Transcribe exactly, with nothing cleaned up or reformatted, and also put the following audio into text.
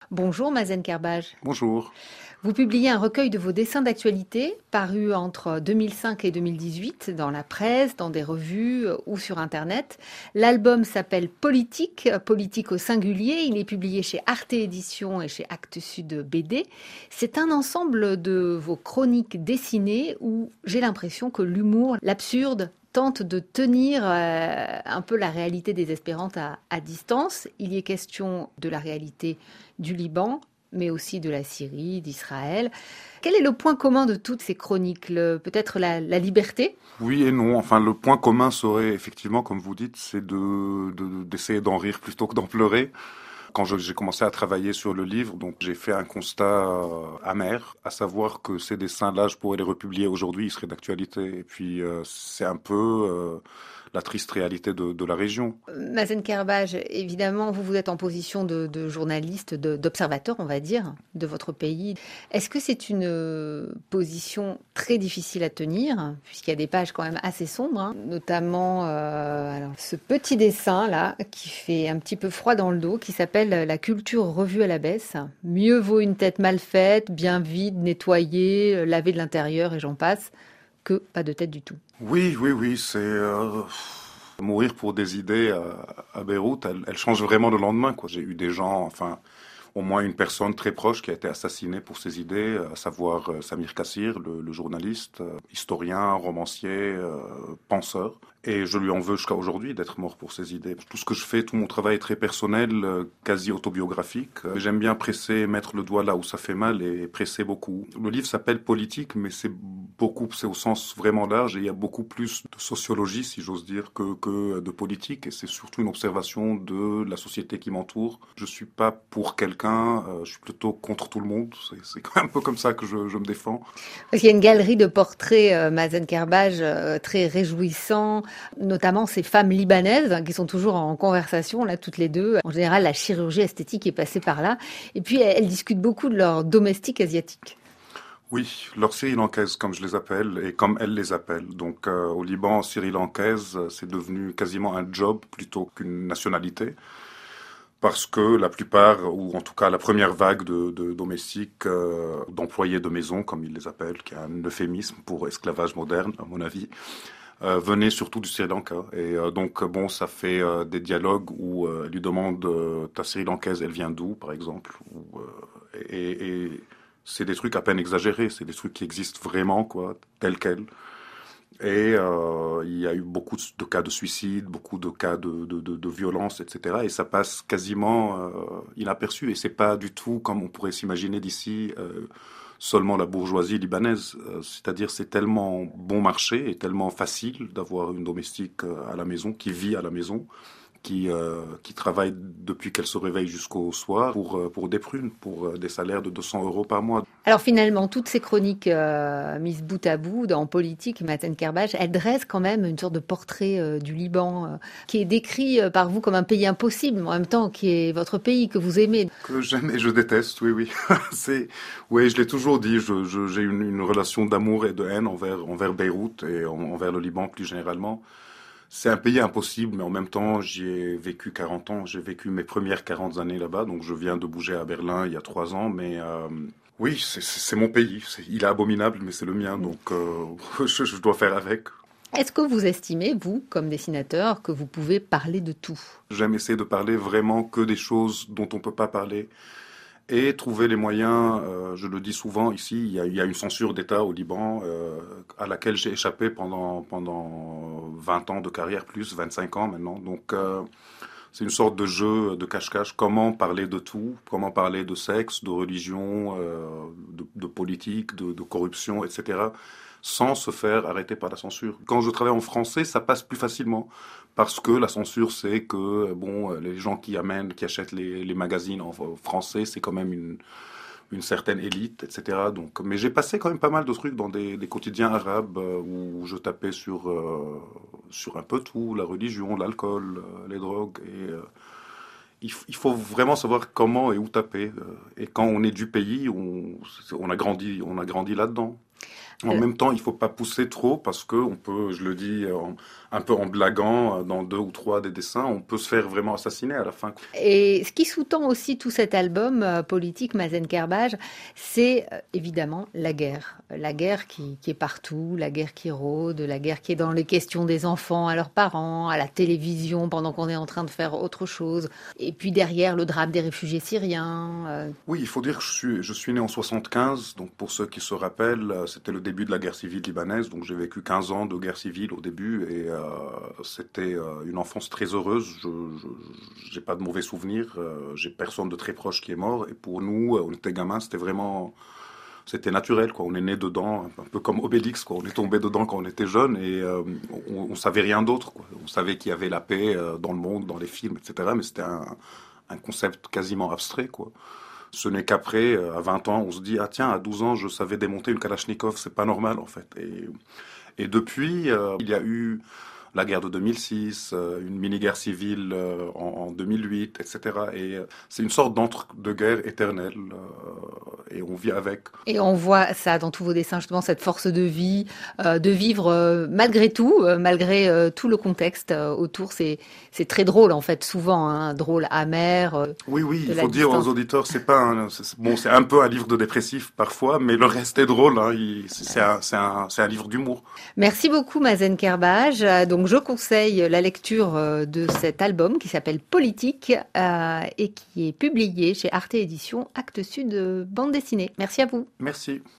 Bonjour Mazen Kerbaj. Bonjour. Vous publiez un recueil de vos dessins d'actualité paru entre deux mille cinq et deux mille dix-huit dans la presse, dans des revues ou sur Internet. L'album s'appelle Politique, Politique au singulier. Il est publié chez Arte Éditions et chez Actes Sud B D. C'est un ensemble de vos chroniques dessinées où j'ai l'impression que l'humour, l'absurde, tente de tenir euh, un peu la réalité désespérante à, à distance. Il y est question de la réalité du Liban, mais aussi de la Syrie, d'Israël. Quel est le point commun de toutes ces chroniques? Le, peut-être la, la liberté? Oui et non. Enfin, le point commun serait effectivement, comme vous dites, c'est de, de- d'essayer d'en rire plutôt que d'en pleurer. Quand je- j'ai commencé à travailler sur le livre, donc j'ai fait un constat euh, amer, à savoir que ces dessins-là, je pourrais les republier aujourd'hui, ils seraient d'actualité. Et puis, euh, c'est un peu euh, la triste réalité de, de la région. Mazen Kerbaj, évidemment, vous, vous êtes en position de, de journaliste, de- d'observateur, on va dire, de votre pays. Est-ce que c'est une euh, position très difficile à tenir, puisqu'il y a des pages quand même assez sombres, hein, notamment euh, alors, ce petit dessin-là, qui fait un petit peu froid dans le dos, qui s'appelle «La culture revue à la baisse». Mieux vaut une tête mal faite, bien vide, nettoyée, lavée de l'intérieur, et j'en passe, que pas de tête du tout. Oui, oui, oui, c'est euh, mourir pour des idées à, à Beyrouth, elle, elle change vraiment le lendemain, quoi. J'ai eu des gens, enfin, au moins une personne très proche qui a été assassinée pour ses idées, à savoir euh, Samir Kassir, le, le journaliste, euh, historien, romancier, euh, penseur. Et je lui en veux jusqu'à aujourd'hui d'être mort pour ses idées. Tout ce que je fais, tout mon travail est très personnel, euh, quasi autobiographique. Euh, J'aime bien presser, mettre le doigt là où ça fait mal et presser beaucoup. Le livre s'appelle Politique, mais c'est beaucoup, c'est au sens vraiment large et il y a beaucoup plus de sociologie, si j'ose dire, que, que de politique. Et c'est surtout une observation de la société qui m'entoure. Je suis pas pour quelqu'un, euh, je suis plutôt contre tout le monde. C'est, c'est quand même un peu comme ça que je, je me défends. Parce qu'il y a une galerie de portraits, euh, Mazen Kerbaj, euh, très réjouissants, notamment ces femmes libanaises hein, qui sont toujours en conversation, là, toutes les deux. En général, la chirurgie esthétique est passée par là. Et puis, elles, elles discutent beaucoup de leurs domestiques asiatiques. Oui, leur Sri Lankaise, comme je les appelle, et comme elles les appellent. Donc euh, au Liban, Sri Lankaise, euh, c'est devenu quasiment un job plutôt qu'une nationalité. Parce que la plupart, ou en tout cas la première vague de, de domestiques, euh, d'employés de maison, comme ils les appellent, qui est un euphémisme pour esclavage moderne, à mon avis, euh, venaient surtout du Sri Lanka. Et euh, donc, bon, ça fait euh, des dialogues où euh, elle lui demande euh, ta Sri Lankaise, elle vient d'où, par exemple ou, euh, et, et c'est des trucs à peine exagérés, c'est des trucs qui existent vraiment, quoi, tels quels. Et euh, il y a eu beaucoup de cas de suicide, beaucoup de cas de, de, de, de violence, et cetera. Et ça passe quasiment euh, inaperçu. Et c'est pas du tout comme on pourrait s'imaginer d'ici euh, seulement la bourgeoisie libanaise. Euh, c'est-à-dire c'est tellement bon marché et tellement facile d'avoir une domestique euh, à la maison, qui vit à la maison, qui, euh, qui travaille depuis qu'elle se réveille jusqu'au soir pour, euh, pour des prunes, pour euh, des salaires de deux cents euros par mois. Alors finalement, toutes ces chroniques euh, mises bout à bout en politique, Mazen Kerbaj, elles dressent quand même une sorte de portrait euh, du Liban euh, qui est décrit euh, par vous comme un pays impossible, mais en même temps qui est votre pays que vous aimez. Que j'aime et je déteste, oui, oui. c'est, oui, je l'ai toujours dit, je, je- j'ai une, une relation d'amour et de haine envers, envers Beyrouth et en- envers le Liban plus généralement. C'est un pays impossible, mais en même temps, j'y ai vécu quarante ans. J'ai vécu mes premières quarante années là-bas, donc je viens de bouger à Berlin il y a trois ans, mais euh, oui, c'est, c'est c'est mon pays. C'est- il est abominable, mais c'est le mien, donc euh, je, je dois faire avec. Est-ce que vous estimez, vous, comme dessinateur, que vous pouvez parler de tout? J'aime essayer de parler vraiment que des choses dont on peut pas parler et trouver les moyens. Euh, je le dis souvent ici, il y a, il y a une censure d'État au Liban euh, à laquelle j'ai échappé pendant pendant vingt ans de carrière, plus vingt-cinq ans maintenant. Donc euh, c'est une sorte de jeu de cache-cache. Comment parler de tout? Comment parler de sexe, de religion, euh, de, de politique, de, de corruption, et cetera sans se faire arrêter par la censure. Quand je travaille en français, ça passe plus facilement parce que la censure, c'est que bon, les gens qui amènent, qui achètent les, les magazines en français, c'est quand même une, une certaine élite, et cetera. Donc, mais j'ai passé quand même pas mal de trucs dans des, des quotidiens arabes euh, où je tapais sur euh, sur un peu tout, la religion, l'alcool, euh, les drogues. Et euh, il, f- il faut vraiment savoir comment et où taper. euh, et quand on est du pays, on, on a grandi, on a grandi là-dedans. En Euh, même temps, il faut pas pousser trop parce que on peut, je le dis en- un peu en blaguant, euh, dans deux ou trois des dessins, on peut se faire vraiment assassiner à la fin. Et ce qui sous-tend aussi tout cet album euh, politique Mazen Kerbaj, c'est euh, évidemment la guerre. La guerre qui, qui est partout, la guerre qui rôde, la guerre qui est dans les questions des enfants à leurs parents, à la télévision pendant qu'on est en train de faire autre chose. Et puis derrière, le drame des réfugiés syriens. euh, Oui, il faut dire que je suis, je suis né en soixante-quinze, donc pour ceux qui se rappellent, euh, c'était le début de la guerre civile libanaise, donc j'ai vécu quinze ans de guerre civile au début, et euh, c'était euh, une enfance très heureuse, je je- j'ai pas de mauvais souvenirs, euh, j'ai personne de très proche qui est mort, et pour nous, euh, on était gamins, c'était vraiment, c'était naturel, quoi, on est né dedans, un peu comme Obélix, quoi, on est tombé dedans quand on était jeune, et euh, on, on savait rien d'autre, quoi, on savait qu'il y avait la paix euh, dans le monde, dans les films, et cetera, mais c'était un, un concept quasiment abstrait, quoi. Ce n'est qu'après, euh, à vingt ans, on se dit, ah tiens, à douze ans, je savais démonter une Kalachnikov, c'est pas normal en fait. Et, et depuis, euh, il y a eu la guerre de deux mille six, euh, une mini-guerre civile euh, en, en deux mille huit, et cetera. Et euh, c'est une sorte d'entre-deux-guerres éternelle, euh, et on vit avec. Et on voit ça dans tous vos dessins, justement, cette force de vie, euh, de vivre euh, malgré tout, euh, malgré euh, tout le contexte euh, autour. C'est, c'est très drôle, en fait, souvent, hein, drôle, amer, euh, Oui, oui, de il la faut dire aux distance. auditeurs, c'est pas un, c'est- bon, c'est un peu un livre de dépressif parfois, mais le reste est drôle, hein, il- c'est un, c'est un, c'est un livre d'humour. Merci beaucoup, Mazen Kerbaj. Euh, Donc, je conseille la lecture euh, de cet album qui s'appelle Politique euh, et qui est publié chez Arte Éditions, Actes Sud, euh, bande dessinée. Merci à vous. Merci.